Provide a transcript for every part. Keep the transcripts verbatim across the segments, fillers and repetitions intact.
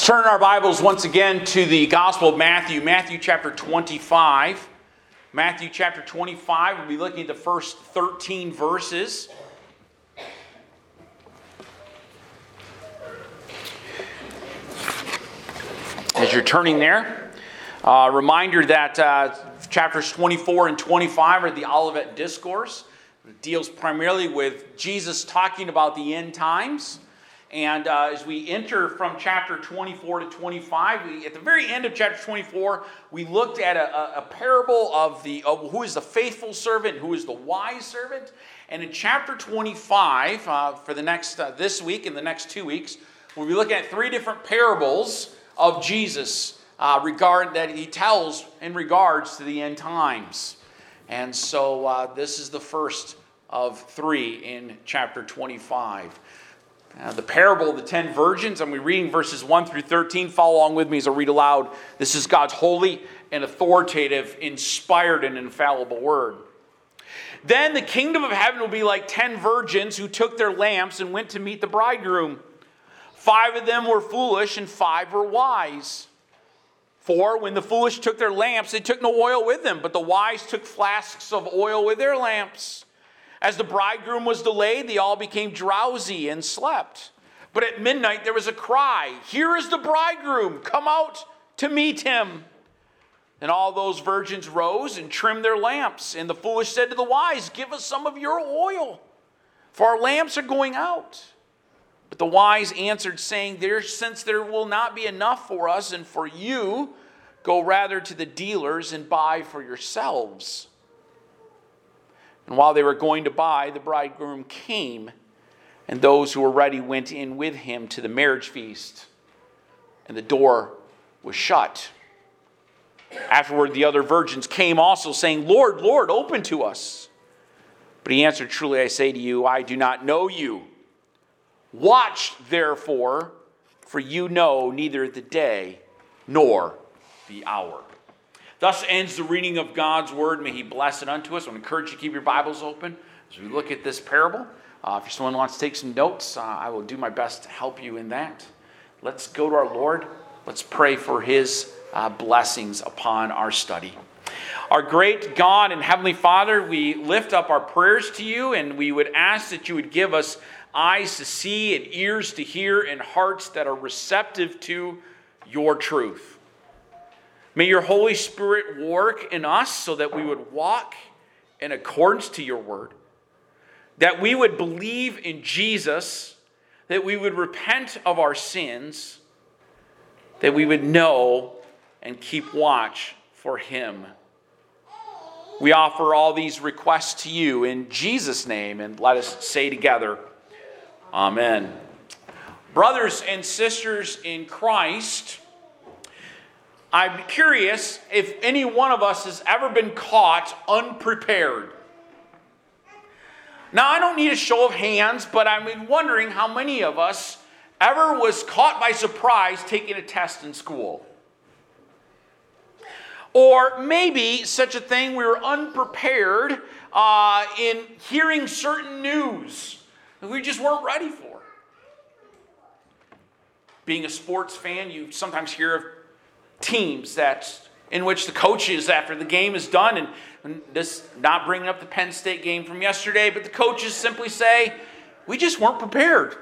Let's turn our Bibles once again to the Gospel of Matthew, Matthew chapter twenty-five. Matthew chapter twenty-five, we'll be looking at the first thirteen verses. As you're turning there, a uh, reminder that uh, chapters twenty-four and twenty-five are the Olivet Discourse. It deals primarily with Jesus talking about the end times. And uh, as we enter from chapter twenty-four to twenty-five, we, at the very end of chapter twenty-four, we looked at a, a, a parable of the of who is the faithful servant, who is the wise servant. And in chapter twenty-five, uh, for the next uh, this week and the next two weeks, we'll be looking at three different parables of Jesus uh, regard that he tells in regards to the end times. And so uh, this is the first of three in chapter twenty-five. Uh, the parable of the ten virgins. I'm reading verses one through thirteen. Follow along with me as I read aloud. This is God's holy and authoritative, inspired and infallible word. Then the kingdom of heaven will be like ten virgins who took their lamps and went to meet the bridegroom. Five of them were foolish and five were wise. For when the foolish took their lamps, they took no oil with them, but the wise took flasks of oil with their lamps. As the bridegroom was delayed, they all became drowsy and slept. But at midnight there was a cry, "Here is the bridegroom, come out to meet him." And all those virgins rose and trimmed their lamps. And the foolish said to the wise, "Give us some of your oil, for our lamps are going out." But the wise answered, saying, there, "Since there will not be enough for us and for you, go rather to the dealers and buy for yourselves." And while they were going to buy, the bridegroom came, and those who were ready went in with him to the marriage feast, and the door was shut. Afterward, the other virgins came also, saying, "Lord, Lord, open to us." But he answered, "Truly I say to you, I do not know you. Watch, therefore, for you know neither the day nor the hour." Thus ends the reading of God's word. May he bless it unto us. I want to encourage you to keep your Bibles open as we look at this parable. Uh, if someone wants to take some notes, uh, I will do my best to help you in that. Let's go to our Lord. Let's pray for his uh, blessings upon our study. Our great God and Heavenly Father, we lift up our prayers to you, and we would ask that you would give us eyes to see and ears to hear and hearts that are receptive to your truth. May your Holy Spirit work in us so that we would walk in accordance to your word, that we would believe in Jesus, that we would repent of our sins, that we would know and keep watch for him. We offer all these requests to you in Jesus' name, and let us say together, Amen. Brothers and sisters in Christ, I'm curious if any one of us has ever been caught unprepared. Now, I don't need a show of hands, but I'm wondering how many of us ever was caught by surprise taking a test in school. Or maybe such a thing, we were unprepared uh, in hearing certain news that we just weren't ready for. Being a sports fan, you sometimes hear of teams that in which the coaches, after the game is done, and, and this not bringing up the Penn State game from yesterday, but the coaches simply say, "We just weren't prepared."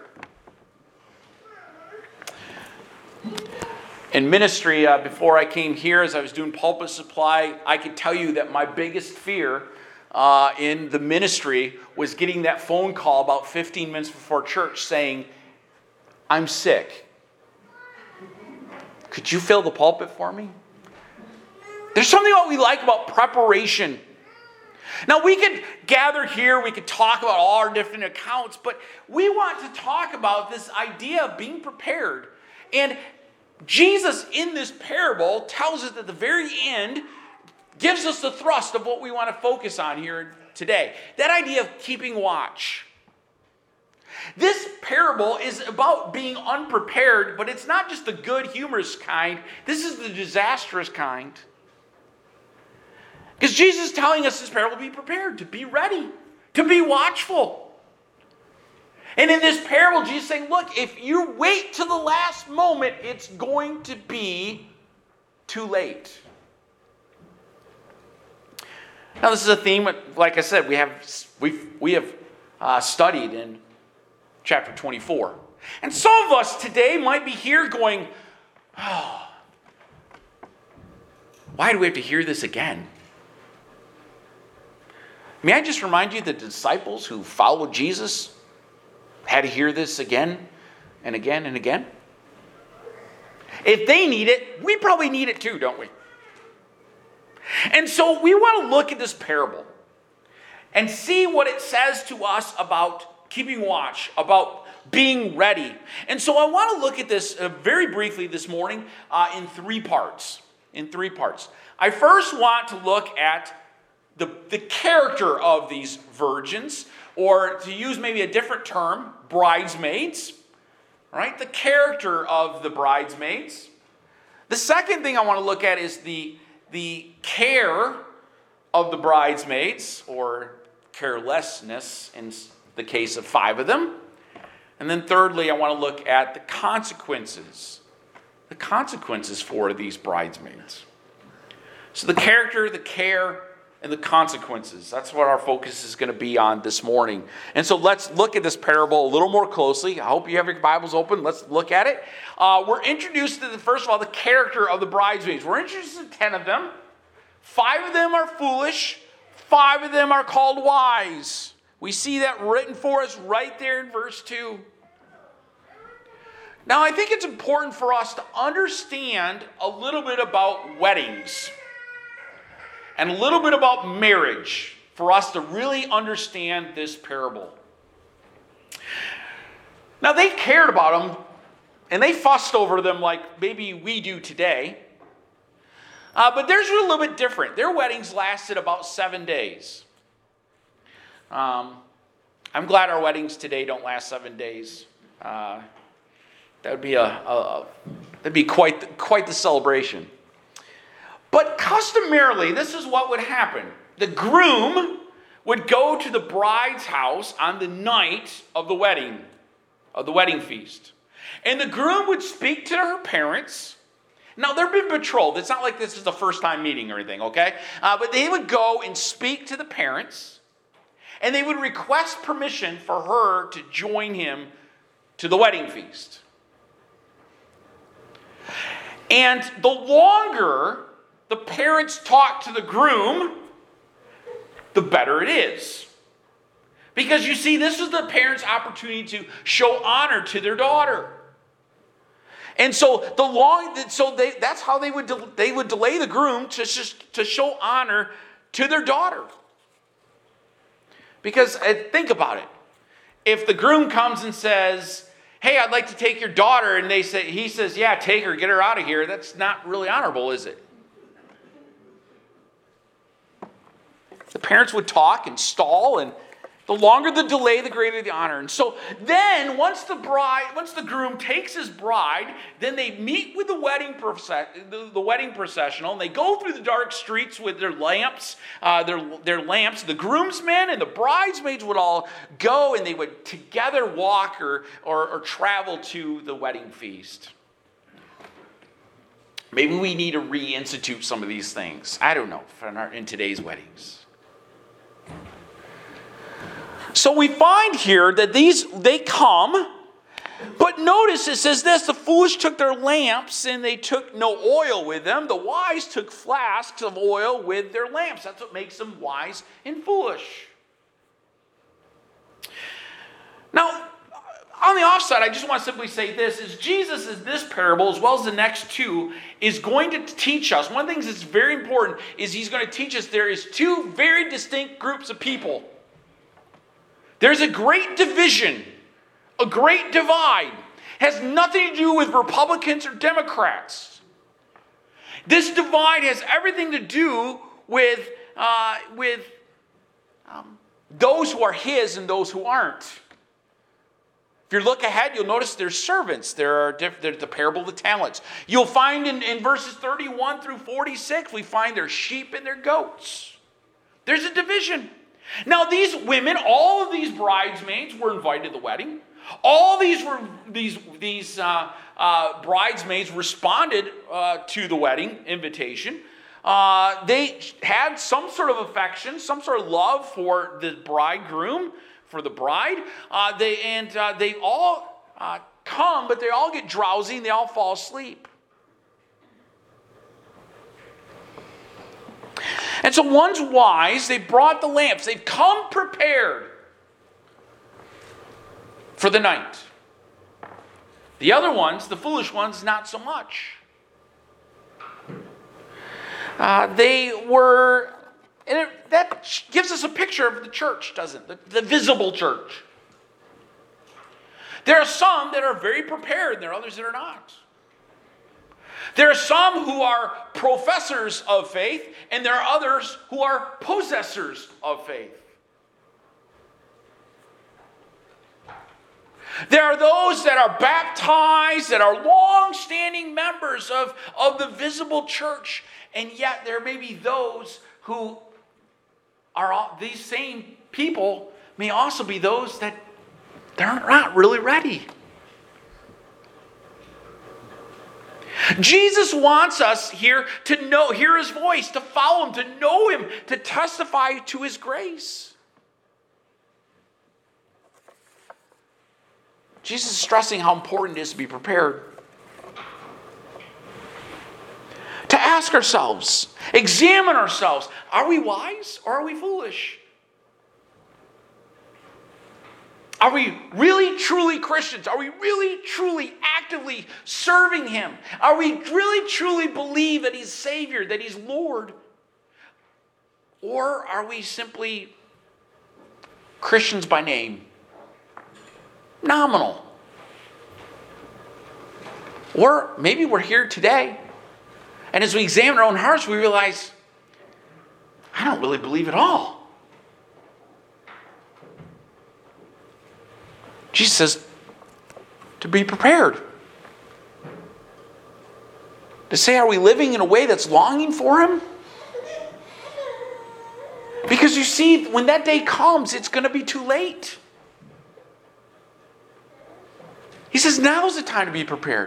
In ministry, uh, before I came here, as I was doing pulpit supply, I could tell you that my biggest fear uh, in the ministry was getting that phone call about fifteen minutes before church saying, "I'm sick. Could you fill the pulpit for me?" There's something what we like about preparation. Now, we could gather here, we could talk about all our different accounts, but we want to talk about this idea of being prepared. And Jesus, in this parable, tells us at the very end, gives us the thrust of what we want to focus on here today. That idea of keeping watch. This parable is about being unprepared, but it's not just the good, humorous kind. This is the disastrous kind. Because Jesus is telling us this parable to be prepared, to be ready, to be watchful. And in this parable, Jesus is saying, look, if you wait till the last moment, it's going to be too late. Now, this is a theme, like I said, we have we we have uh, studied in chapter twenty-four. And some of us today might be here going, oh, why do we have to hear this again? May I just remind you that the disciples who followed Jesus had to hear this again and again and again? If they need it, we probably need it too, don't we? And so we want to look at this parable and see what it says to us about keeping watch, about being ready. And so I want to look at this uh, very briefly this morning uh, in three parts. In three parts. I first want to look at the, the character of these virgins, or to use maybe a different term, bridesmaids. Right? The character of the bridesmaids. The second thing I want to look at is the, the care of the bridesmaids, or carelessness in the case of five of them. And then thirdly, I want to look at the consequences. The consequences for these bridesmaids. So the character, the care, and the consequences. That's what our focus is going to be on this morning. And so let's look at this parable a little more closely. I hope you have your Bibles open. Let's look at it. Uh, we're introduced to, the, first of all, the character of the bridesmaids. We're introduced to ten of them. Five of them are foolish. Five of them are called wise. We see that written for us right there in verse two. Now, I think it's important for us to understand a little bit about weddings and a little bit about marriage for us to really understand this parable. Now, they cared about them, and they fussed over them like maybe we do today. Uh, but theirs were a little bit different. Their weddings lasted about seven days. Um, I'm glad our weddings today don't last seven days. Uh, that would be a, a, a that'd be quite the, quite the celebration. But customarily, this is what would happen. The groom would go to the bride's house on the night of the wedding, of the wedding feast. And the groom would speak to her parents. Now, they've been betrothed. It's not like this is the first time meeting or anything, okay? Uh, but they would go and speak to the parents. And they would request permission for her to join him to the wedding feast. And the longer the parents talk to the groom, the better it is. Because you see, this is the parents' opportunity to show honor to their daughter. And so the long, so they, that's how they would de- they would delay the groom to just to show honor to their daughter. Because uh, think about it, if the groom comes and says, "Hey, I'd like to take your daughter," and they say he says, "Yeah, take her, get her out of here," that's not really honorable, is it? The parents would talk and stall, and the longer the delay, the greater the honor. And so then, once the bride, once the groom takes his bride, then they meet with the wedding process, the, the wedding processional, and they go through the dark streets with their lamps, uh, their their lamps. The groomsmen and the bridesmaids would all go, and they would together walk or or, or travel to the wedding feast. Maybe we need to reinstitute some of these things. I don't know, in today's weddings. So we find here that these, they come, but notice it says this: the foolish took their lamps and they took no oil with them. The wise took flasks of oil with their lamps. That's what makes them wise and foolish. Now, on the offside, I just want to simply say this, is Jesus, is this parable, as well as the next two, is going to teach us. One of the things that's very important is he's going to teach us there is two very distinct groups of people. There's a great division, a great divide. It has nothing to do with Republicans or Democrats. This divide has everything to do with, uh, with um, those who are his and those who aren't. If you look ahead, you'll notice there's servants. There are diff- there's the parable of the talents. You'll find in, in verses thirty-one through forty-six, we find their sheep and their goats. There's a division. Now these women, all of these bridesmaids were invited to the wedding. All these were these these uh, uh, bridesmaids responded uh, to the wedding invitation. Uh, they had some sort of affection, some sort of love for the bridegroom, for the bride. Uh, they and uh, they all uh, come, but they all get drowsy and they all fall asleep. And so one's wise, they brought the lamps. They've come prepared for the night. The other ones, the foolish ones, not so much. Uh, they were, and it, that gives us a picture of the church, doesn't it? The, the visible church. There are some that are very prepared, and there are others that are not. There are some who are professors of faith, and there are others who are possessors of faith. There are those that are baptized, that are long-standing members of, of the visible church, and yet there may be those who are, these same people may also be those that they're not really ready. Jesus wants us here to know, hear his voice, to follow him, to know him, to testify to his grace. Jesus is stressing how important it is to be prepared. To ask ourselves, examine ourselves, are we wise or are we foolish? Are we really, truly Christians? Are we really, truly, actively serving him? Are we really, truly believe that he's Savior, that he's Lord? Or are we simply Christians by name? Nominal. Or maybe we're here today, and as we examine our own hearts, we realize, I don't really believe at all. Jesus says to be prepared. To say, are we living in a way that's longing for him? Because you see, when that day comes, it's going to be too late. He says, now's the time to be prepared.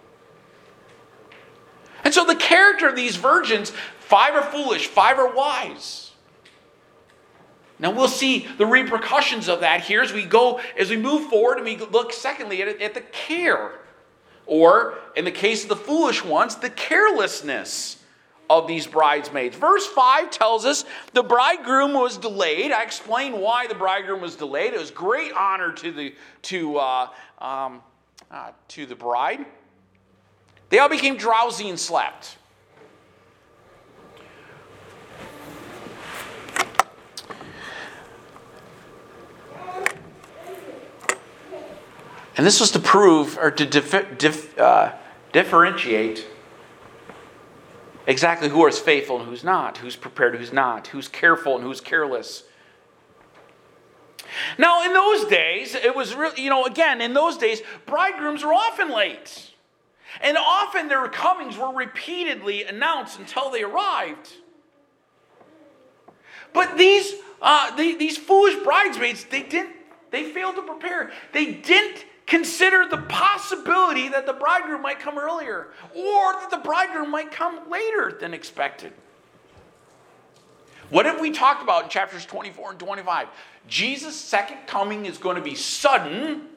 And so the character of these virgins, five are foolish, five are wise. Now we'll see the repercussions of that here as we go, as we move forward, and we look secondly at, at the care, or in the case of the foolish ones, the carelessness of these bridesmaids. Verse five tells us the bridegroom was delayed. I explained why the bridegroom was delayed. It was great honor to the to uh, um, uh, to the bride. They all became drowsy and slept. And this was to prove, or to dif- dif- uh, differentiate exactly who is faithful and who's not, who's prepared and who's not, who's careful and who's careless. Now, in those days, it was really, you know, again, in those days, bridegrooms were often late. And often their comings were repeatedly announced until they arrived. But these, uh, they, these foolish bridesmaids, they didn't, they failed to prepare. They didn't consider the possibility that the bridegroom might come earlier, or that the bridegroom might come later than expected. What have we talked about in chapters twenty-four and twenty-five? Jesus' second coming is going to be sudden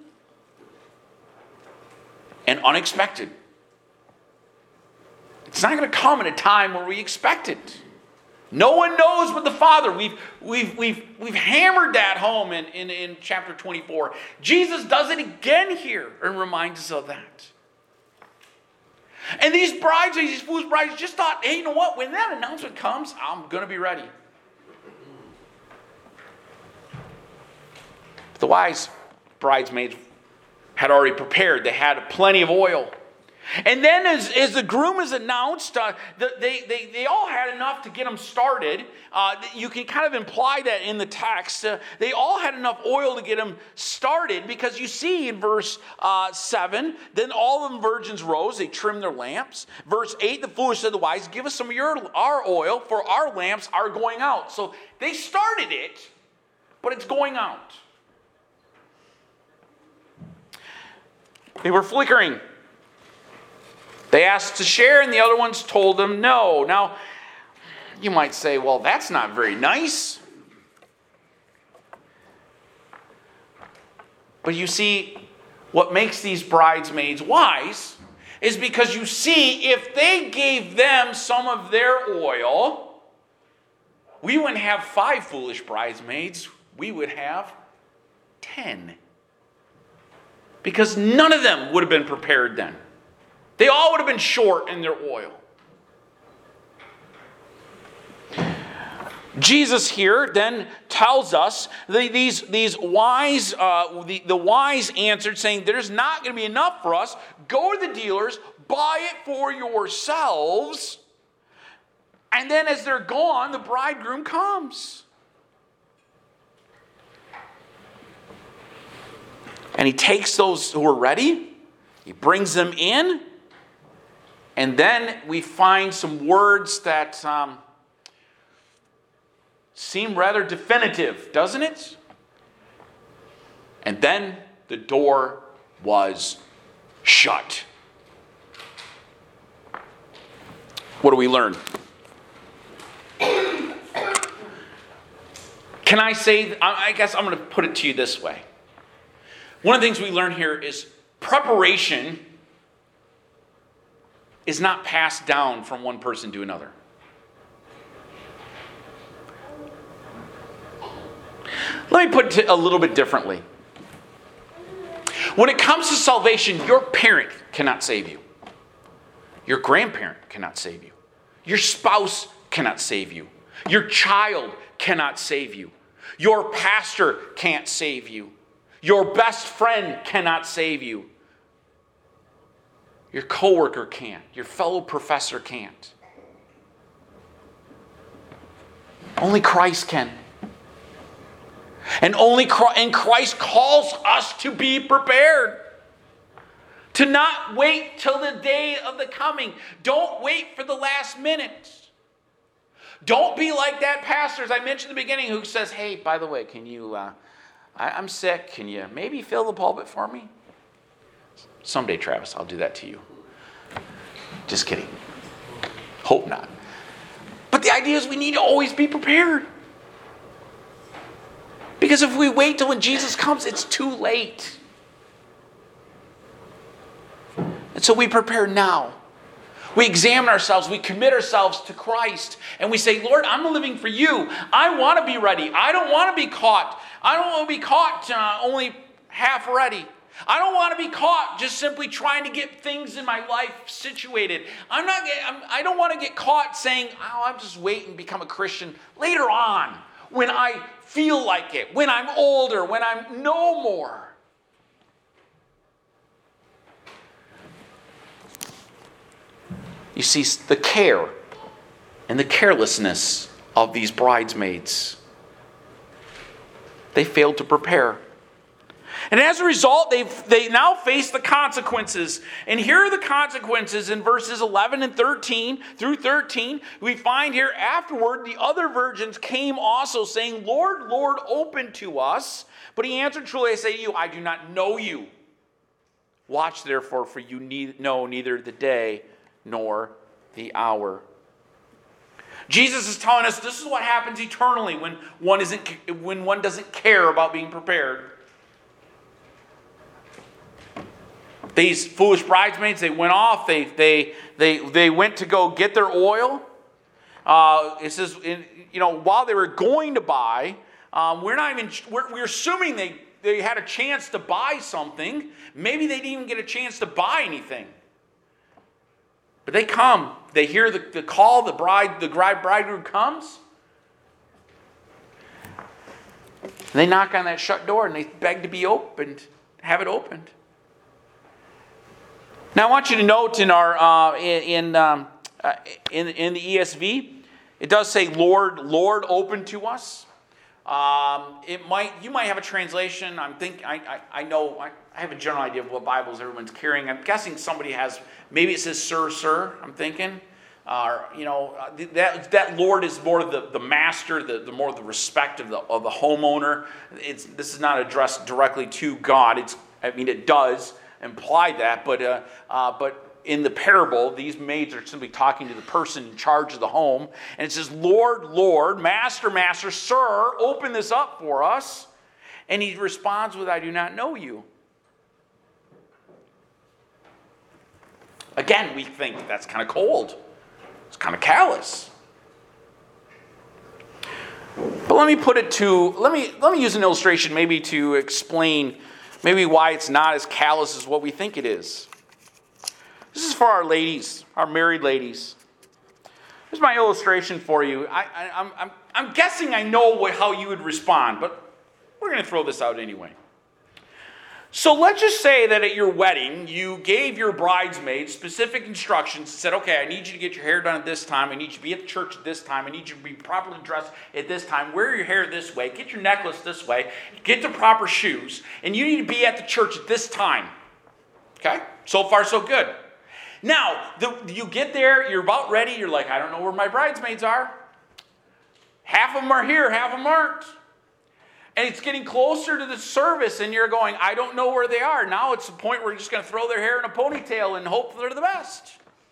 and unexpected. It's not going to come at a time where we expect it. No one knows but the Father. We've, we've, we've, we've hammered that home in, in, in chapter twenty-four. Jesus does it again here and reminds us of that. And these brides, these foolish brides, just thought, hey, you know what? When that announcement comes, I'm going to be ready. The wise bridesmaids had already prepared. They had plenty of oil. And then as, as the groom is announced, uh, the, they, they, they all had enough to get them started. Uh, you can kind of imply that in the text. Uh, they all had enough oil to get them started, because you see in verse uh, seven, then all of the virgins rose, they trimmed their lamps. Verse eight, the foolish said to the wise, give us some of your, our oil, for our lamps are going out. So they started it, but it's going out. They were flickering. They asked to share, and the other ones told them no. Now, you might say, well, that's not very nice. But you see, what makes these bridesmaids wise is because you see, if they gave them some of their oil, we wouldn't have five foolish bridesmaids. We would have ten. Because none of them would have been prepared then. They all would have been short in their oil. Jesus here then tells us that these, these wise, uh, the, the wise answered, saying, there's not going to be enough for us. Go to the dealers, buy it for yourselves. And then as they're gone, the bridegroom comes. And he takes those who are ready, he brings them in, and then we find some words that um, seem rather definitive, doesn't it? And then the door was shut. What do we learn? Can I say, I guess I'm going to put it to you this way. One of the things we learn here is preparation is not passed down from one person to another. Let me put it a little bit differently. When it comes to salvation, your parent cannot save you. Your grandparent cannot save you. Your spouse cannot save you. Your child cannot save you. Your pastor can't save you. Your best friend cannot save you. Your coworker can't. Your fellow professor can't. Only Christ can. And only Christ, and Christ calls us to be prepared. To not wait till the day of the coming. Don't wait for the last minute. Don't be like that pastor, as I mentioned in the beginning, who says, hey, by the way, can you, uh, I, I'm sick. Can you maybe fill the pulpit for me? Someday, Travis, I'll do that to you. Just kidding. Hope not. But the idea is we need to always be prepared. Because if we wait till when Jesus comes, it's too late. And so we prepare now. We examine ourselves. We commit ourselves to Christ. And we say, Lord, I'm living for you. I want to be ready. I don't want to be caught. I don't want to be caught uh, only half ready. I don't want to be caught just simply trying to get things in my life situated. I'm not. I'm, I don't want to get caught saying, oh, I'm just waiting to become a Christian later on when I feel like it, when I'm older, when I'm no more. You see the care and the carelessness of these bridesmaids. They failed to prepare. And as a result, they they now face the consequences. And here are the consequences in verses eleven and thirteen through thirteen. We find here afterward, the other virgins came also, saying, Lord, Lord, open to us. But he answered, truly I say to you, I do not know you. Watch therefore, for you need, know neither the day nor the hour. Jesus is telling us this is what happens eternally when one isn't when one doesn't care about being prepared. These foolish bridesmaids, they went off. They they they they went to go get their oil. Uh, it says, you know, while they were going to buy, um, we're not even we're, we're assuming they they had a chance to buy something. Maybe they didn't even get a chance to buy anything. But they come. They hear the, the call. The bride, the bride, bridegroom comes. And they knock on that shut door and they beg to be opened, have it opened. Now I want you to note in our uh, in in, um, uh, in in the E S V, it does say "Lord, Lord, open to us." Um, it might you might have a translation. I'm think I I, I know I, I have a general idea of what Bibles everyone's carrying. I'm guessing somebody has. Maybe it says "Sir, Sir." I'm thinking. Uh, you know, that that Lord is more the, the master, the, the more the respect of the of the homeowner. It's this is not addressed directly to God. It's I mean it does imply that, but uh, uh, but in the parable, these maids are simply talking to the person in charge of the home, and it says, "Lord, Lord, Master, Master, Sir, open this up for us." And he responds with, "I do not know you." Again, we think that's kind of cold. It's kind of callous. But let me put it to, let me let me use an illustration maybe to explain maybe why it's not as callous as what we think it is. This is for our ladies, our married ladies. Here's my illustration for you. I, I, I'm, I'm, I'm guessing I know what, how you would respond, but we're going to throw this out anyway. So let's just say that at your wedding, you gave your bridesmaids specific instructions and said, okay, I need you to get your hair done at this time. I need you to be at the church at this time. I need you to be properly dressed at this time. Wear your hair this way. Get your necklace this way. Get the proper shoes. And you need to be at the church at this time. Okay? So far, so good. Now, the, you get there. You're about ready. You're like, I don't know where my bridesmaids are. Half of them are here. Half of them aren't. And it's getting closer to the service, and you're going, I don't know where they are. Now it's the point where you're just going to throw their hair in a ponytail and hope they're the best.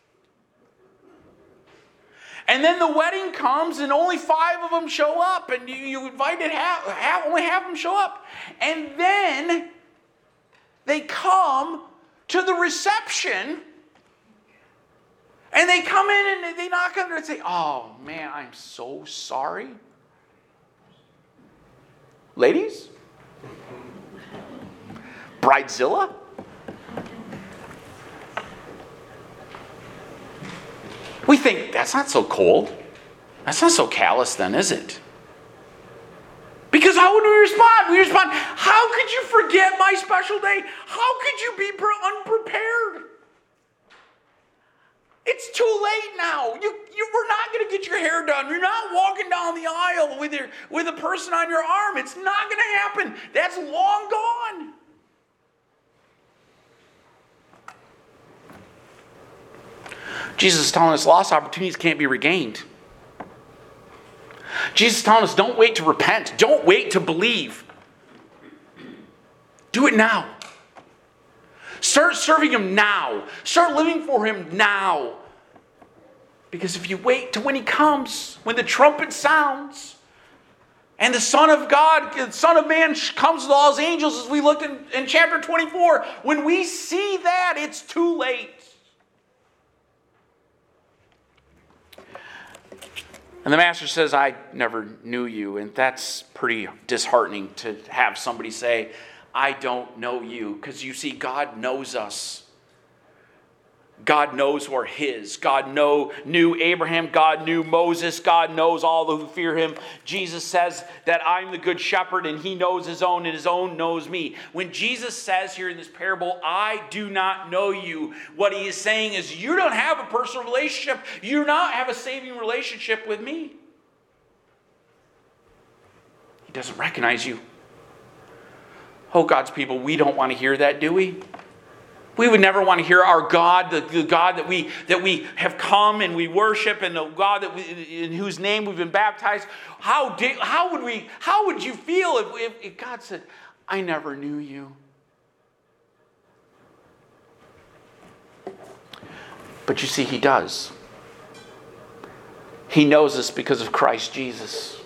And then the wedding comes, and only five of them show up, and you, you invited half, half, only half of them show up. And then they come to the reception, and they come in, and they knock on the door and say, oh, man, I'm so sorry. Ladies? Bridezilla? We think, that's not so cold. That's not so callous then, is it? Because how would we respond? We respond, how could you forget my special day? How could you be unprepared? It's too late now. You, you, we're not going to get your hair done. You're not walking down the aisle with, your, with a person on your arm. It's not going to happen. That's long gone. Jesus is telling us lost opportunities can't be regained. Jesus is telling us don't wait to repent. Don't wait to believe. Do it now. Start serving him now. Start living for him now. Because if you wait to when he comes, when the trumpet sounds, and the Son of God, the Son of Man comes with all his angels, as we looked in, in chapter twenty-four, when we see that, it's too late. And the Master says, I never knew you. And that's pretty disheartening to have somebody say, I don't know you. Because you see, God knows us. God knows who are his. God know, knew Abraham. God knew Moses. God knows all who fear him. Jesus says that I'm the good shepherd and he knows his own and his own knows me. When Jesus says here in this parable, I do not know you, what he is saying is you don't have a personal relationship. You do not have a saving relationship with me. He doesn't recognize you. Oh, God's people, we don't want to hear that, do we? We would never want to hear our God, the, the God that we that we have come and we worship, and the God that we, in whose name we've been baptized. How did, how would we? How would you feel if, if, if God said, "I never knew you"? But you see, he does. He knows us because of Christ Jesus.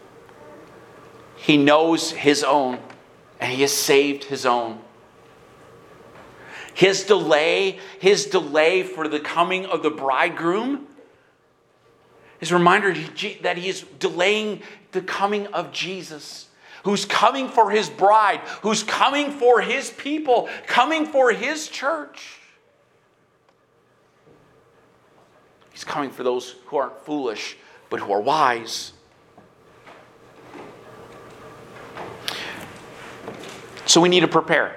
He knows his own, and he has saved his own. His delay, his delay for the coming of the bridegroom is a reminder that he is delaying the coming of Jesus, who's coming for his bride, who's coming for his people, coming for his church. He's coming for those who aren't foolish, but who are wise. So we need to prepare.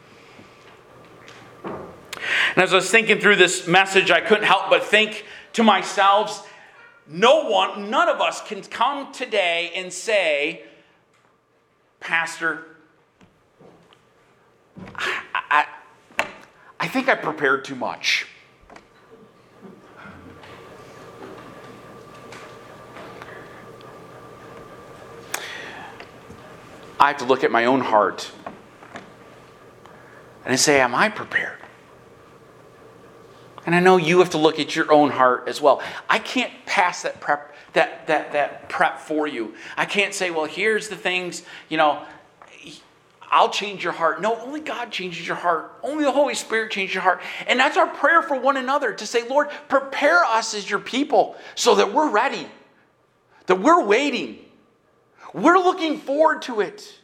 And as I was thinking through this message, I couldn't help but think to myself, no one, none of us can come today and say, Pastor, I, I, I think I prepared too much. I have to look at my own heart and I say, am I prepared? And I know you have to look at your own heart as well. I can't pass that prep, that that that prep for you. I can't say, well, here's the things, you know, I'll change your heart. No, only God changes your heart. Only the Holy Spirit changes your heart. And that's our prayer for one another, to say, Lord, prepare us as your people so that we're ready, that we're waiting. We're looking forward to it.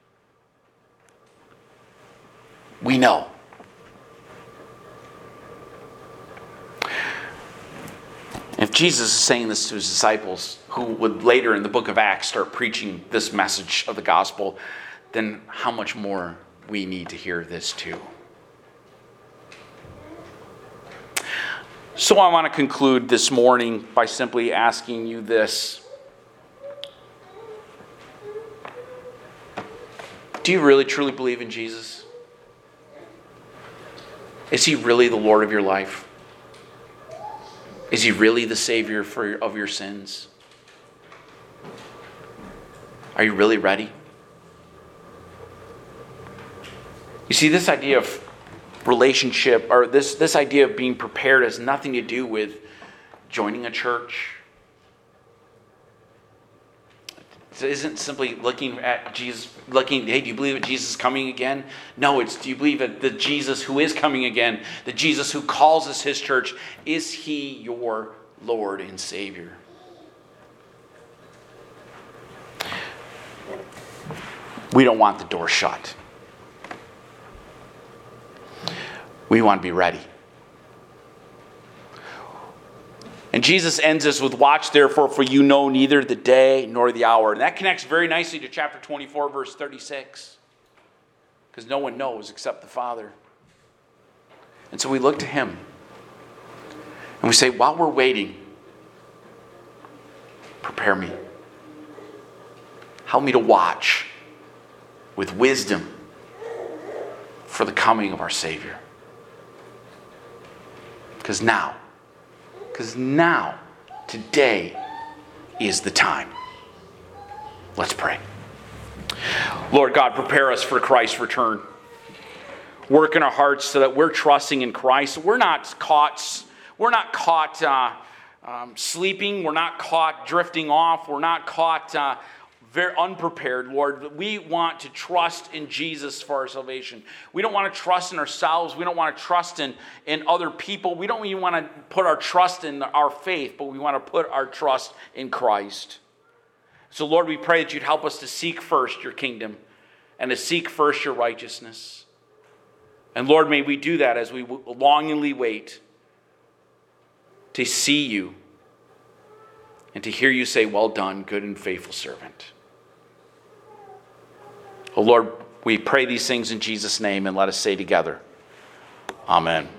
We know. If Jesus is saying this to his disciples, who would later in the book of Acts start preaching this message of the gospel, then how much more we need to hear this too. So I want to conclude this morning by simply asking you this. Do you really truly believe in Jesus? Is he really the Lord of your life? Is he really the Savior for, of your sins? Are you really ready? You see, this idea of relationship, or this, this idea of being prepared, has nothing to do with joining a church. It isn't simply looking at Jesus, looking, hey, do you believe that Jesus is coming again? No, it's, do you believe that the Jesus who is coming again, the Jesus who calls us his church, is he your Lord and Savior? We don't want the door shut. We want to be ready. And Jesus ends this with, watch therefore, for you know neither the day nor the hour. And that connects very nicely to chapter twenty-four, verse thirty-six. Because no one knows except the Father. And so we look to him. And we say, while we're waiting, prepare me. Help me to watch with wisdom for the coming of our Savior. Because now, because now, today is the time. Let's pray. Lord God, prepare us for Christ's return. Work in our hearts so that we're trusting in Christ. We're not caught, we're not caught uh, um, sleeping. We're not caught drifting off. We're not caught uh, very unprepared, Lord. We want to trust in Jesus for our salvation. We don't want to trust in ourselves. We don't want to trust in, in other people. We don't even want to put our trust in our faith, but we want to put our trust in Christ. So, Lord, we pray that you'd help us to seek first your kingdom and to seek first your righteousness. And, Lord, may we do that as we longingly wait to see you and to hear you say, well done, good and faithful servant. Oh Lord, we pray these things in Jesus' name, and let us say together, amen.